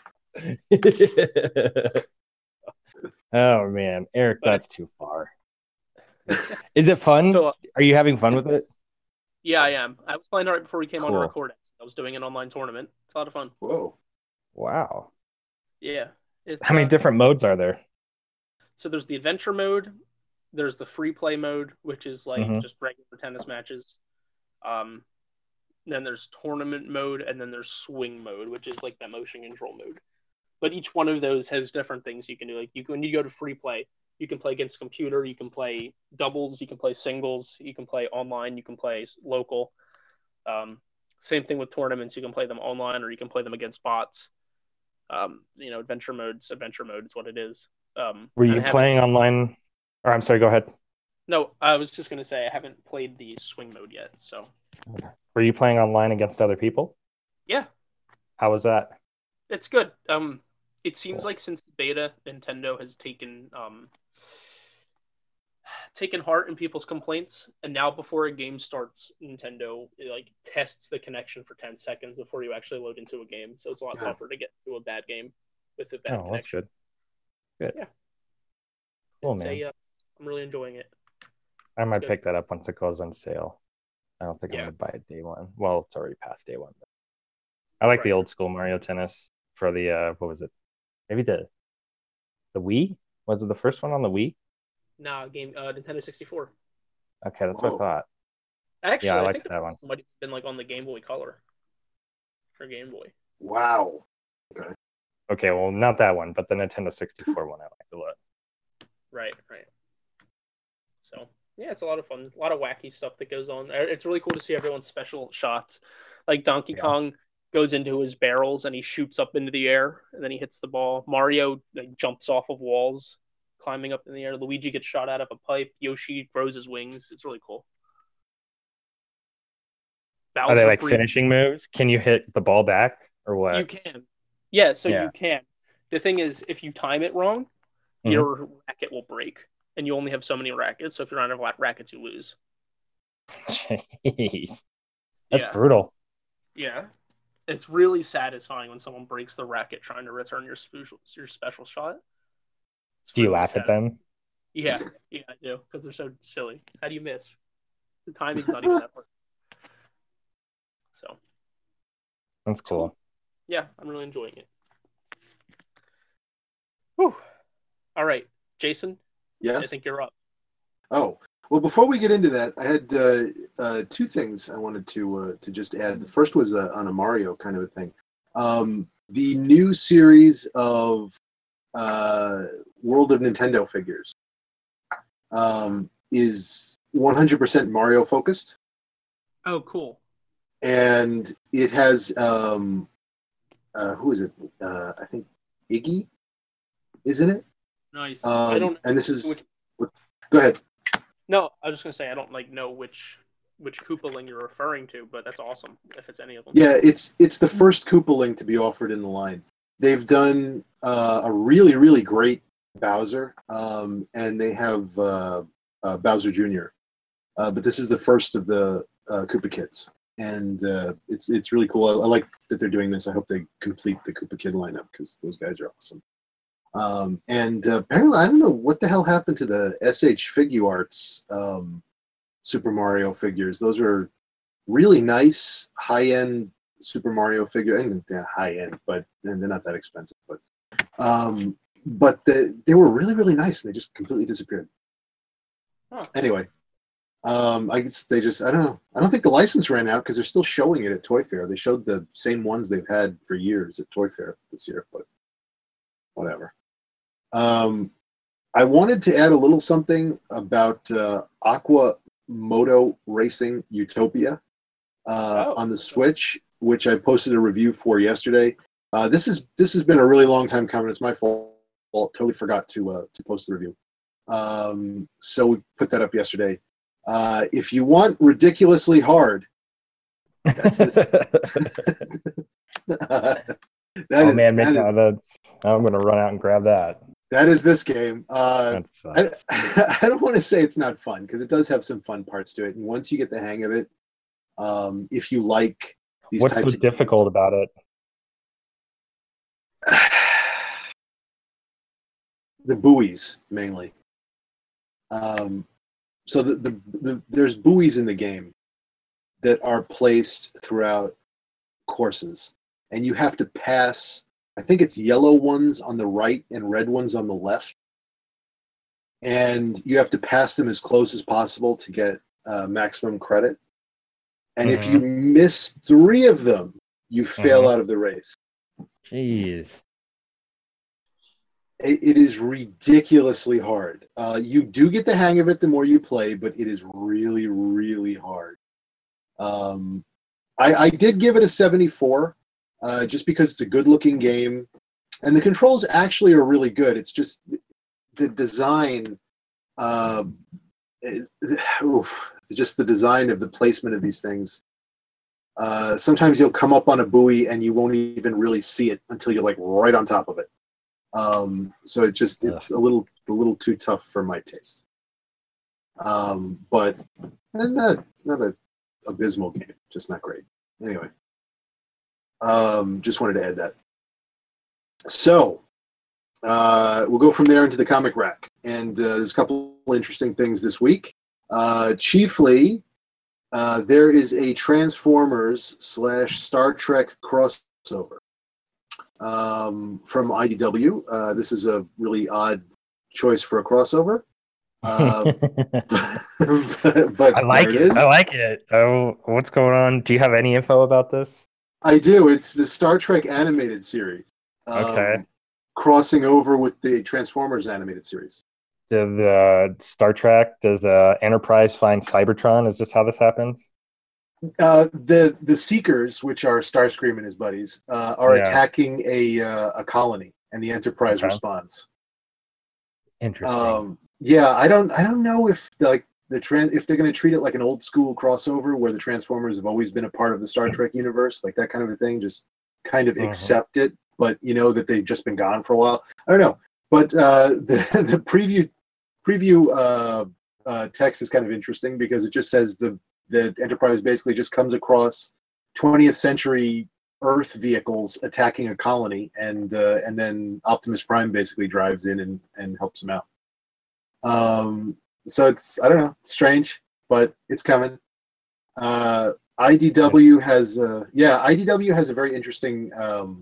Oh man, Eric, But that's too far. Is it fun? so uh, Are you having fun with it? yeah, I am. I was playing right before we came on to Cool. record. I was doing an online tournament. It's a lot of fun. Whoa. Wow. Yeah. It's, How many uh, different modes are there? So there's the adventure mode. There's the free play mode, which is like Mhm. just regular tennis matches. Um, then there's tournament mode, and then there's swing mode, which is like that motion control mode. But each one of those has different things you can do. Like you can, when you go to free play, you can play against computer, you can play doubles, you can play singles, you can play online, you can play local. Um, same thing with tournaments. You can play them online or you can play them against bots. Um, you know, adventure modes, adventure mode is what it is. Um, Were and you I haven't- playing online? Or I'm sorry, go ahead. No, I was just going to say I haven't played the swing mode yet. So Were you playing online against other people? yeah, How was that? it's good. Um, it seems Cool. like since the beta, Nintendo has taken um, taken heart in people's complaints, and now before a game starts, Nintendo like tests the connection for ten seconds before you actually load into a game. So it's a lot Yeah. tougher to get to a bad game with a bad Oh, that's connection. good. Good. Yeah. Cool, It's man. a, uh, I'm really enjoying it. I might good. pick that up once it goes on sale. I don't think Yeah. I'm gonna buy it day one. Well, it's already past day one. I like the Right. old school Mario Tennis. for the uh, what was it? Maybe the the Wii? Was it the first one on the Wii? Nah, game uh, Nintendo sixty-four. Okay, that's what I Whoa. thought. Actually, Yeah, I I liked think the that one. first might have been like on the Game Boy Color or Game Boy. Wow. Okay. Okay, well, not that one, but the Nintendo sixty-four one I liked a lot. Right, right. So yeah, it's a lot of fun. A lot of wacky stuff that goes on. It's really cool to see everyone's special shots. Like Donkey Yeah. Kong goes into his barrels and he shoots up into the air and then he hits the ball. Mario like, jumps off of walls, climbing up in the air. Luigi gets shot out of a pipe. Yoshi grows his wings. It's really cool. Are they Bowser like breathes. finishing moves? Can you hit the ball back or what? You can. Yeah, so Yeah. you can. The thing is, if you time it wrong, Mhm. your racket will break. And you only have so many rackets. So if you're not out of rackets, you lose. Jeez. That's Yeah. brutal. Yeah. It's really satisfying when someone breaks the racket trying to return your special your special shot. It's Do you really laugh at satisfying. them? Yeah, yeah, I do because they're so silly. How do you miss? The timing's not even that perfect. So That's it's cool. cool. Yeah, I'm really enjoying it. Whew. All right, Jason, Yes. I think you're up. Oh, well, before we get into that, I had uh, uh, two things I wanted to uh, to just add. The first was uh, on a Mario kind of a thing. Um, the new series of uh, World of Nintendo figures um, is one hundred percent Mario focused, Oh, cool. and it has um, uh, who is it? Uh, I think Iggy is in it. Nice. Um, I don't know and this is which. go ahead. No, I was just gonna say I don't like know which which Koopaling you're referring to, but that's awesome if it's any of them. Yeah, it's it's the first Koopaling to be offered in the line. They've done uh, a really really great Bowser, um, and they have uh, uh, Bowser Junior Uh, but this is the first of the uh, Koopa Kids, and uh, it's it's really cool. I, I like that they're doing this. I hope they complete the Koopa Kid lineup because those guys are awesome. Um, and uh, apparently, I don't know what the hell happened to the S H Figuarts um, Super Mario figures. Those are really nice, high-end Super Mario figure. And yeah, high-end, but and they're not that expensive. But um, but the, they were really, really nice. And they just completely disappeared. Huh. Anyway, um, I guess they just, I don't know. I don't think the license ran out because they're still showing it at Toy Fair. They showed the same ones they've had for years at Toy Fair this year, but whatever. Um, I wanted to add a little something about uh, Aqua Moto Racing Utopia uh, Oh, on the okay. Switch, which I posted a review for yesterday. Uh, this is this has been a really long time coming. It's my fault. Totally forgot to uh, to post the review. Um, so we put that up yesterday. Uh, if you want ridiculously hard, that's this. that oh is, man, that make, is, uh, that's, I'm gonna run out and grab that. that is this game. Uh, That I, I don't want to say it's not fun because it does have some fun parts to it. And once you get the hang of it, um, if you like these What's types so of difficult about it? the buoys mainly. Um, so the, the, the there's buoys in the game that are placed throughout courses, and you have to pass. I think it's yellow ones on the right and red ones on the left, and you have to pass them as close as possible to get uh, maximum credit. And Mm-hmm. if you miss three of them, you fail Mm-hmm. out of the race. Jeez. It, it is ridiculously hard. Uh, you do get the hang of it the more you play, but it is really, really hard. Um, I, I did give it a seventy-four, uh, just because it's a good-looking game, and the controls actually are really good. It's just the design, uh, it, oof, just the design of the placement of these things. Uh, sometimes you'll come up on a buoy and you won't even really see it until you're like right on top of it. Um, so it just it's a little a little too tough for my taste. Um, but not not a abysmal game, just not great. Anyway, um, just wanted to add that. So uh, we'll go from there into the comic rack, and uh, there's a couple interesting things this week. Uh, chiefly, uh, there is a Transformers slash Star Trek crossover. um, from I D W. Uh, this is a really odd choice for a crossover. Uh, but, but I like there it it. I is. like it. Oh, what's going on? Do you have any info about this? I do. It's the Star Trek animated series, Okay. um, crossing over with the Transformers animated series. Does the Star Trek, does the Enterprise find Cybertron? Is this how this happens? Uh, the the Seekers, which are Starscream and his buddies, uh, are Yeah. attacking a uh, a colony, and the Enterprise Okay. responds. Interesting. Um, yeah, I don't I don't know if like the trans if they're going to treat it like an old school crossover where the Transformers have always been a part of the Star Trek universe, like that kind of a thing. Just kind of Mhm. accept it, but you know that they've just been gone for a while. I don't know, but uh, the the preview preview uh, uh, text is kind of interesting because it just says the the Enterprise basically just comes across twentieth century Earth vehicles attacking a colony, and uh, and then Optimus Prime basically drives in and, and helps them out. Um, so it's I don't know, it's strange, but it's coming. Uh, I D W has uh, yeah, I D W has a very interesting, um,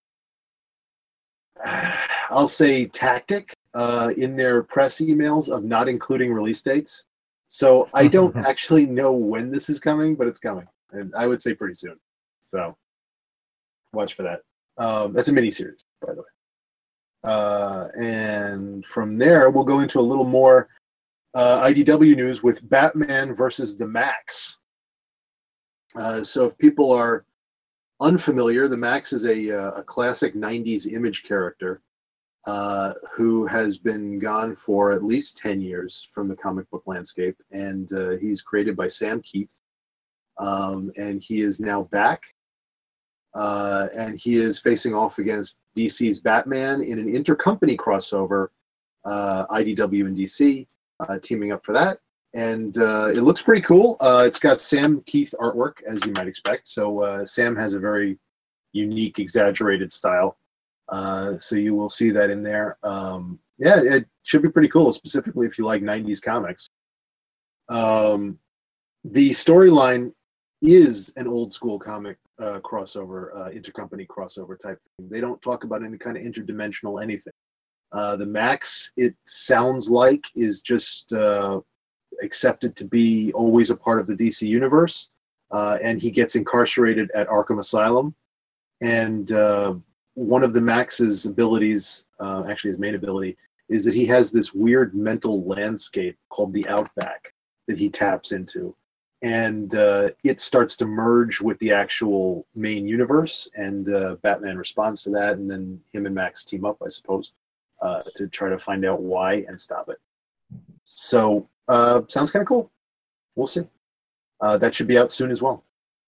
I'll say, tactic uh, in their press emails of not including release dates. So I don't actually know when this is coming, but it's coming, and I would say pretty soon. So watch for that. Um, that's a mini series, by the way. Uh, and from there, we'll go into a little more uh, I D W news with Batman versus the Max. Uh, so if people are unfamiliar, the Max is a, uh, a classic nineties Image character uh, who has been gone for at least ten years from the comic book landscape. And uh, he's created by Sam Keith. Um, and he is now back. Uh, and he is facing off against D C's Batman in an intercompany crossover, uh, I D W and D C, uh, teaming up for that. And uh, it looks pretty cool. Uh, it's got Sam Keith artwork, as you might expect. So uh, Sam has a very unique, exaggerated style. Uh, so you will see that in there. Um, yeah, it should be pretty cool, specifically if you like nineties comics. Um, the storyline is an old school comic uh, crossover, uh, intercompany crossover type thing. They don't talk about any kind of interdimensional anything. Uh, the Max, it sounds like, is just uh, accepted to be always a part of the D C universe, uh, and he gets incarcerated at Arkham Asylum. And uh, one of the Max's abilities, uh, actually his main ability, is that he has this weird mental landscape called the Outback that he taps into. And uh, it starts to merge with the actual main universe, and uh, Batman responds to that, and then him and Max team up, I suppose, uh, to try to find out why and stop it. So, uh, sounds kind of cool. We'll see. Uh, that should be out soon as well.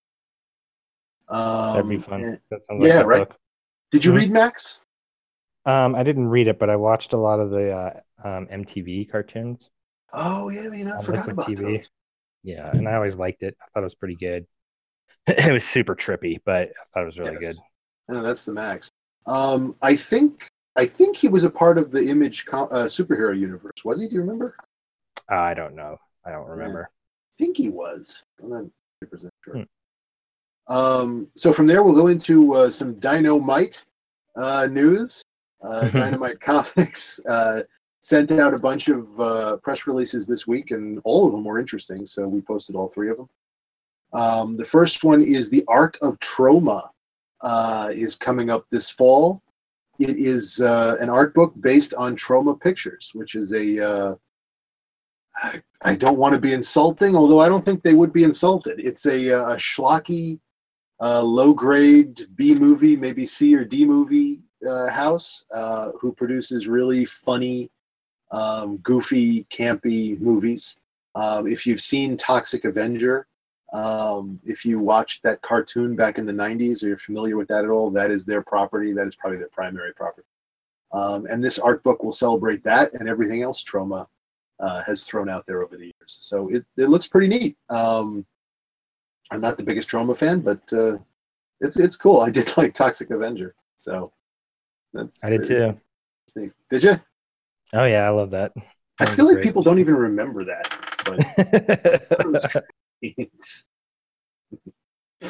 Um, That'd be fun. and, That sounds yeah, like a right. book. Did you Mhm. read Max? Um, I didn't read it, but I watched a lot of the uh, um, M T V cartoons Oh, yeah, man, I on forgot Liquid about T V. those. Yeah, and I always liked it. I thought it was pretty good. It was super trippy, but I thought it was really Yes. good. No, that's the Max. Um, I think I think he was a part of the Image co- uh, superhero universe. Was he? Do you remember? Uh, I don't know. I don't Yeah. remember. I think he was. I'm not one hundred percent sure. Hmm. Um, so from there, we'll go into uh, some Dynamite uh, news. Uh, Dynamite Comics uh, sent out a bunch of uh, press releases this week, and all of them were interesting, so we posted all three of them. Um, the first one is The Art of Troma, uh, is coming up this fall. It is uh, an art book based on Troma Pictures, which is a uh, I, I don't want to be insulting, although I don't think they would be insulted. It's a, a schlocky, uh, low-grade B movie, maybe C or D movie uh, house, uh, who produces really funny, um, goofy, campy movies. Um, if you've seen Toxic Avenger, um, if you watched that cartoon back in the nineties, or you're familiar with that at all, that is their property. That is probably their primary property. Um, and this art book will celebrate that and everything else Troma uh, has thrown out there over the years. So it, it looks pretty neat. Um, I'm not the biggest Troma fan, but uh, it's it's cool. I did like Toxic Avenger, so that's I did too. it's, it's neat. Did you? Oh yeah, I love that. I That was feel like great. people don't even remember that. But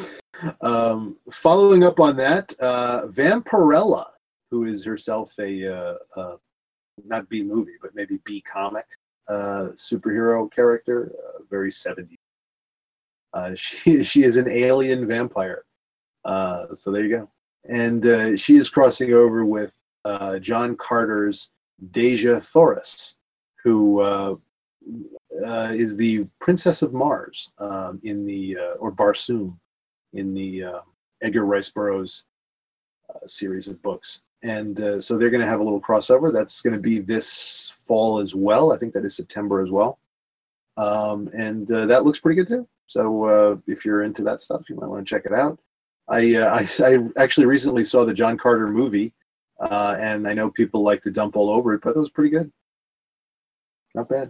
um, following up on that, uh, Vampirella, who is herself a uh, uh, not B movie, but maybe B comic uh, superhero character, uh, very seventies. Uh, she she is an alien vampire. Uh, so there you go. And uh, she is crossing over with uh, John Carter's Deja Thoris, who uh, uh, is the Princess of Mars um, in the uh, or Barsoom in the uh, Edgar Rice Burroughs uh, series of books. And uh, so they're going to have a little crossover. That's going to be this fall as well. I think that is September as well. Um, and uh, that looks pretty good too. So uh, if you're into that stuff, you might want to check it out. I, uh, I, I actually recently saw the John Carter movie, uh, and I know people like to dump all over it, but it was pretty good. Not bad.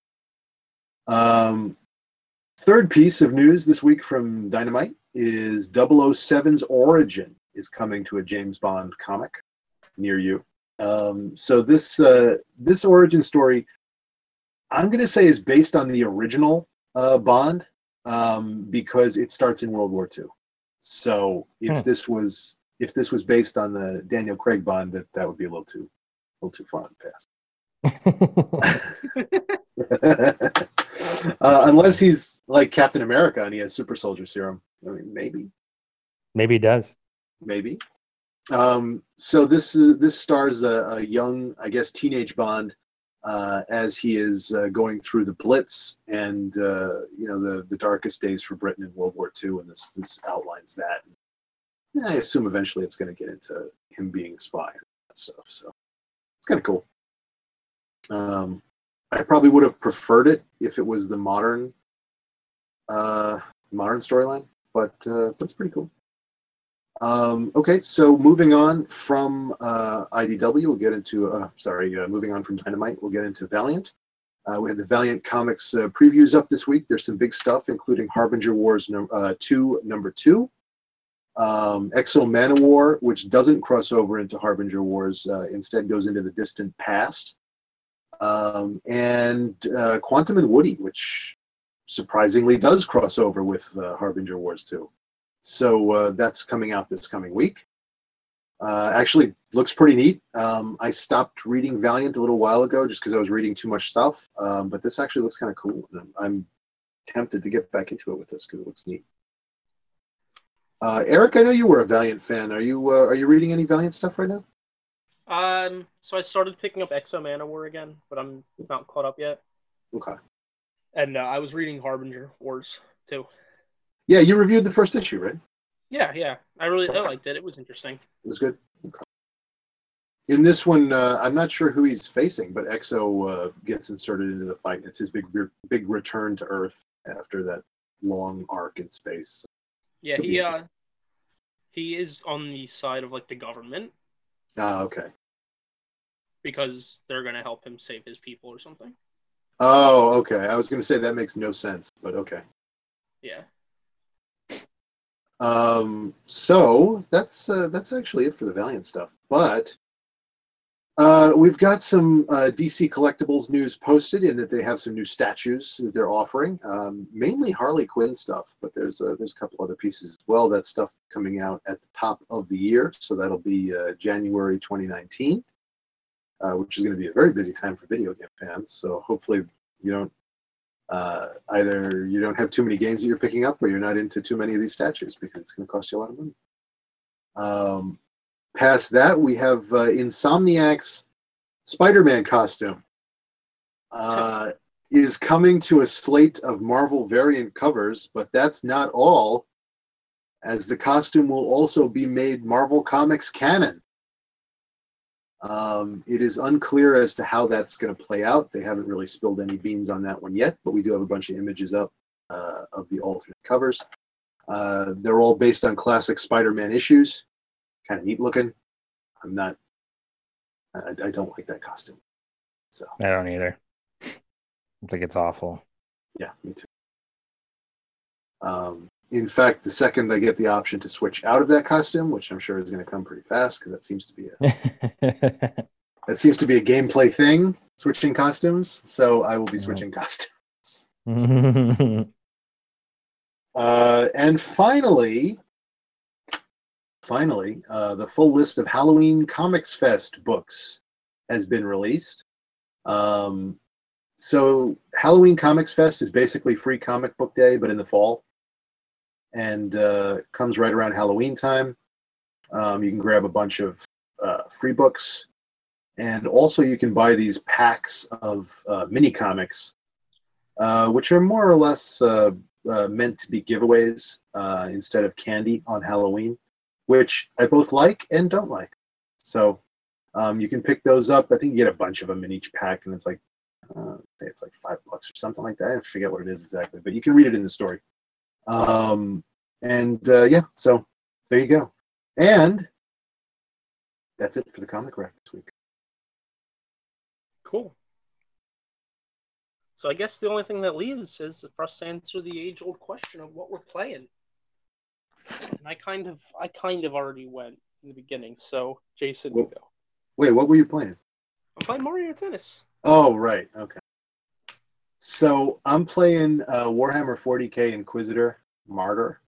Um, third piece of news this week from Dynamite is double oh seven's origin is coming to a James Bond comic near you. Um, so this uh, this origin story, I'm going to say, is based on the original uh, Bond um, because it starts in World War Two. So if hmm. this was if this was based on the Daniel Craig Bond, that that would be a little too a little too far in the past. uh, unless he's like Captain America and he has super soldier serum. I mean, maybe. Maybe he does. Maybe. Um, so this uh, this stars a, a young, I guess, teenage Bond uh, as he is uh, going through the Blitz and uh, you know the the darkest days for Britain in World War Two, and this this outlines that. And I assume eventually it's going to get into him being a spy and that stuff. So it's kind of cool. Um, I probably would have preferred it if it was the modern uh, modern storyline, but uh, but it's pretty cool. Um, okay, so moving on from uh, I D W, we'll get into, uh, sorry, uh, moving on from Dynamite, we'll get into Valiant. Uh, we had the Valiant Comics uh, previews up this week. There's some big stuff, including Harbinger Wars no, uh, two, number two, um, X O Manowar, which doesn't cross over into Harbinger Wars, uh, instead goes into the distant past, um, and uh, Quantum and Woody, which surprisingly does cross over with uh, Harbinger Wars two. So uh, that's coming out this coming week. Uh, actually, looks pretty neat. Um, I stopped reading Valiant a little while ago just because I was reading too much stuff. Um, but this actually looks kind of cool. And I'm, I'm tempted to get back into it with this because it looks neat. Uh, Eric, I know you were a Valiant fan. Are you uh, are you reading any Valiant stuff right now? Um, so I started picking up X O Manowar again, but I'm not caught up yet. Okay. And uh, I was reading Harbinger Wars too. Yeah, you reviewed the first issue, right? Yeah, yeah. I really I liked it. It was interesting. It was good. Okay. In this one, uh, I'm not sure who he's facing, but X O uh, gets inserted into the fight. It's his big, big return to Earth after that long arc in space. Yeah, he uh, he is on the side of like the government. Ah, okay. Because they're gonna help him save his people or something. Oh, okay. I was gonna say that makes no sense, but okay. Yeah. Um, so that's uh, that's actually it for the Valiant stuff. But uh, we've got some uh, D C Collectibles news posted in that they have some new statues that they're offering, um, mainly Harley Quinn stuff. But there's a, there's a couple other pieces as well. That stuff coming out at the top of the year, so that'll be uh, January twenty nineteen, uh, which is going to be a very busy time for video game fans. So hopefully you don't. Uh, either you don't have too many games that you're picking up or you're not into too many of these statues because it's going to cost you a lot of money. Um, past that, we have uh, Insomniac's Spider-Man costume uh, is coming to a slate of Marvel variant covers, but that's not all, as the costume will also be made Marvel Comics canon. Um, it is unclear as to how that's going to play out. They haven't really spilled any beans on that one yet, but we do have a bunch of images up uh, of the alternate covers. Uh, they're all based on classic Spider-Man issues. Kind of neat looking. I'm not. I, I don't like that costume. So I don't either. I think it's awful. Yeah, me too. Um, in fact, the second I get the option to switch out of that costume, which I'm sure is going to come pretty fast because that seems to be a that seems to be a gameplay thing, switching costumes. So I will be switching costumes. uh, and finally, finally, uh, the full list of Halloween Comics Fest books has been released. Um, so Halloween Comics Fest is basically free comic book day, but in the fall, and uh, comes right around Halloween time. Um, you can grab a bunch of uh, free books, and also you can buy these packs of uh, mini comics, uh, which are more or less uh, uh, meant to be giveaways uh, instead of candy on Halloween, which I both like and don't like. So um, you can pick those up. I think you get a bunch of them in each pack, and it's like, uh, say it's like five bucks or something like that. I forget what it is exactly, but you can read it in the story. Um, and uh, yeah, so there you go. And that's it for the comic rack this week. Cool. So I guess the only thing that leaves is for us to answer the age-old question of what we're playing. And I kind of, I kind of already went in the beginning. So Jason, Well, you go. Wait, what were you playing? I'm playing Mario Tennis. Oh, right. Okay. So I'm playing uh, Warhammer forty K Inquisitor Martyr.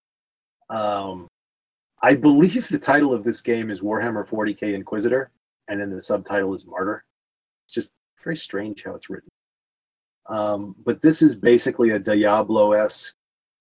Um, I believe the title of this game is Warhammer forty K Inquisitor, and then the subtitle is Martyr. It's just very strange how it's written. Um, but this is basically a Diablo-esque,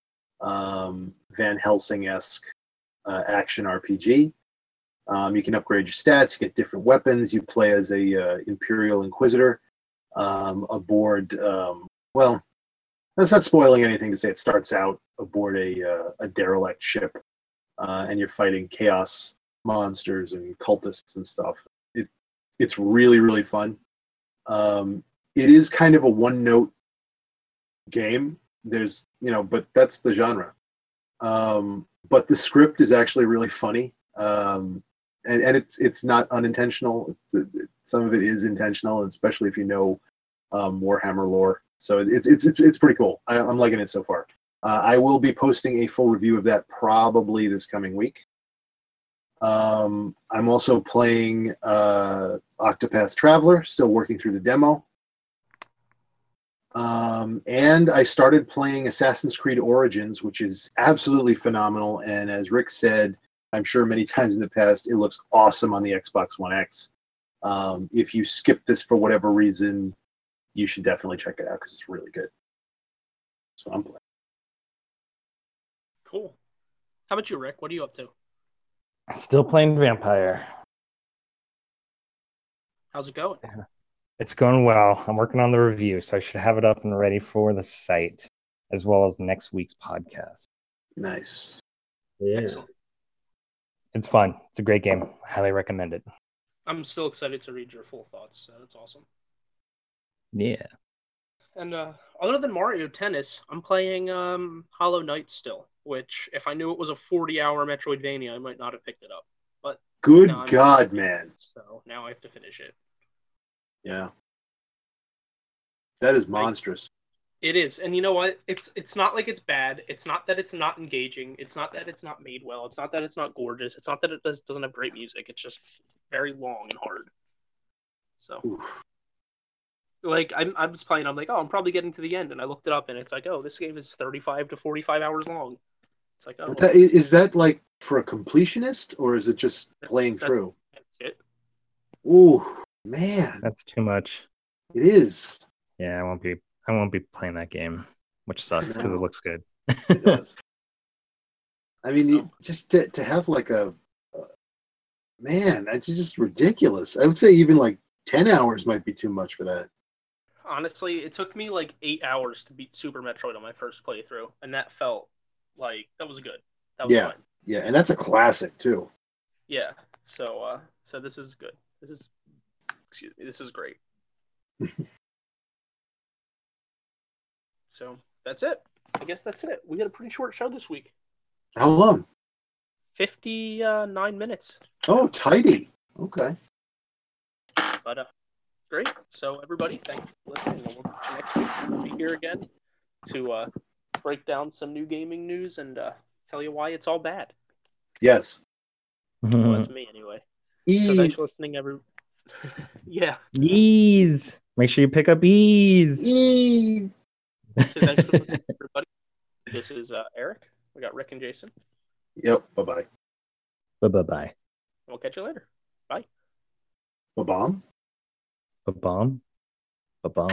um, Van Helsing-esque uh, action R P G. Um, you can upgrade your stats, you get different weapons, you play as a uh, Imperial Inquisitor um, aboard, um, well, that's not spoiling anything to say it starts out aboard a, uh, a derelict ship, uh, and you're fighting chaos monsters and cultists and stuff. It, it's really, really fun. Um, it is kind of a one-note game. There's, you know, but that's the genre. Um, but the script is actually really funny. Um, and, and it's it's not unintentional. It's, it, some of it is intentional, especially if you know um, Warhammer lore. So it's it's it's, it's pretty cool. I, I'm liking it so far. Uh, I will be posting a full review of that probably this coming week. Um, I'm also playing uh, Octopath Traveler, still working through the demo. Um, and I started playing Assassin's Creed Origins, which is absolutely phenomenal. And as Rick said, I'm sure many times in the past, it looks awesome on the Xbox One X. Um, if you skip this for whatever reason, you should definitely check it out because it's really good. So I'm playing. Cool. How about you, Rick? What are you up to? Still playing Vampire. How's it going? It's going well. I'm working on the review, so I should have it up and ready for the site, as well as next week's podcast. Nice. Yeah. Excellent. It's fun. It's a great game. I highly recommend it. I'm still excited to read your full thoughts. So that's awesome. Yeah. And uh, other than Mario Tennis, I'm playing um, Hollow Knight still, which if I knew it was a forty-hour Metroidvania, I might not have picked it up. But Good now I'm God, man. So now I have to finish it. Yeah. That is monstrous. It is, and you know what? It's it's not like it's bad. It's not that it's not engaging. It's not that it's not made well. It's not that it's not gorgeous. It's not that it does, doesn't have great music. It's just very long and hard. So, Oof. like, I'm I'm just playing. I'm like, oh, I'm probably getting to the end, and I looked it up, and it's like, oh, this game is thirty-five to forty-five hours long. It's like, oh, But that, is that like for a completionist, or is it just playing that's, through? That's it. Ooh, man, That's too much. it is. Yeah, I won't be. I won't be playing that game, which sucks because No. it looks good. It does. I mean, So. it, just to, to have like a, uh, man, it's just ridiculous. I would say even like ten hours might be too much for that. Honestly, it took me like eight hours to beat Super Metroid on my first playthrough, and that felt like that was good. That was Yeah, fine. yeah, and that's a classic too. Yeah. So, uh, so this is good. This is, excuse me, this is great. So that's it. I guess that's it. We had a pretty short show this week. How long? fifty-nine minutes. Oh, tidy. Okay. But uh, great. So everybody, thank you for listening. And we'll, next week we'll be here again to uh, break down some new gaming news and uh, tell you why it's all bad. Yes. Well, that's me anyway. Ease. So thanks for listening, every. Yeah. Ease. Make sure you pick up ease. Ease. So thanks for listening, everybody. This is uh, Eric. We got Rick and Jason. Yep. Bye bye. Bye bye bye. We'll catch you later. Bye. A bomb? A bomb? A bomb.